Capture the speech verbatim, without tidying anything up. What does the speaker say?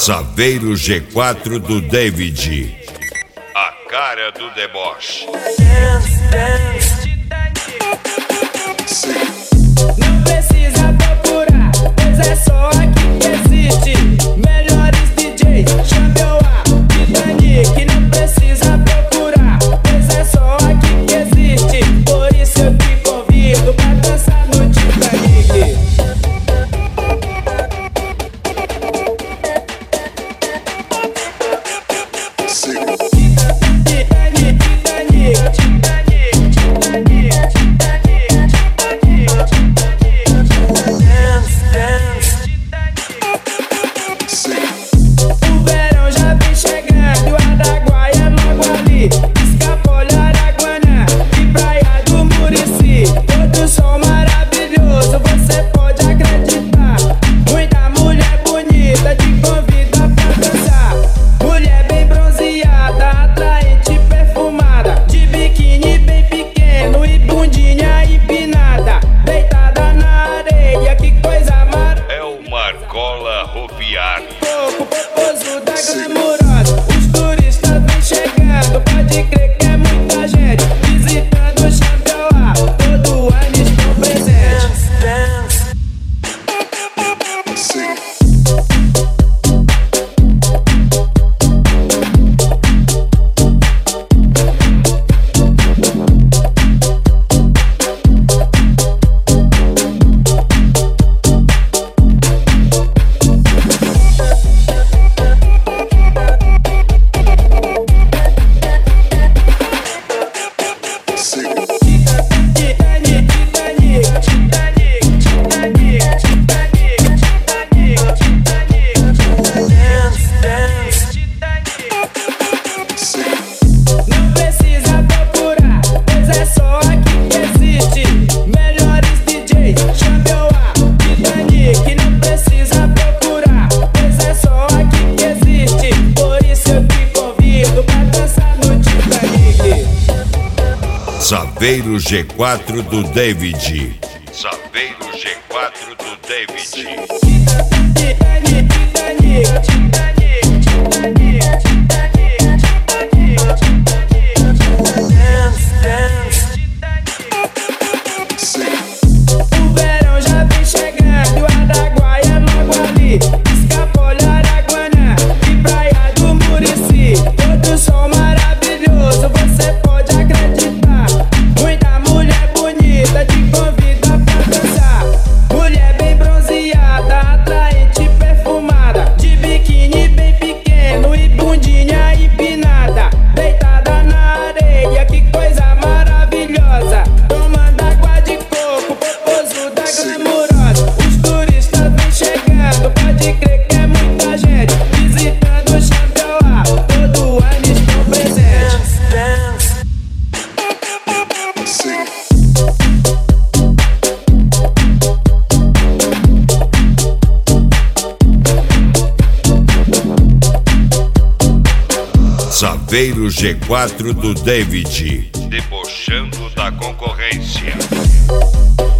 Saveiro G quatro do David. A cara do deboche. Não precisa procurar, pois é só aqui que existe. Melhores D Js, chame eu a Titanic. Não precisa procurar, pois é só aqui que existe. Por isso eu te convido pra dançar no Titanic. Pouco poposo da glamurosa, os turistas vêm chegando, pode crer que é muita gente visitando o Xambioá, todo ano estão presentes. Saveiro G quatro do David. Saveiro G quatro do David. O verão já vem chegando, o Araguaia é logo ali. Escapole, Araguaná e Praia do Murici. Todo som maravilhoso, você pode acreditar. Muita mulher bonita te convida pra dançar. Mulher bem bronzeada, atraente, perfumada, de biquíni bem pequeno e bundinha empinada, deitada na areia, que coisa maravilhosa. Tomando água de coco, poposo da glamurosa. Os turistas vêm chegando, pode crer que é muita gente visitando o Xambioá, todo ano estão presentes. Saveiro G quatro do David. Debochando da concorrência.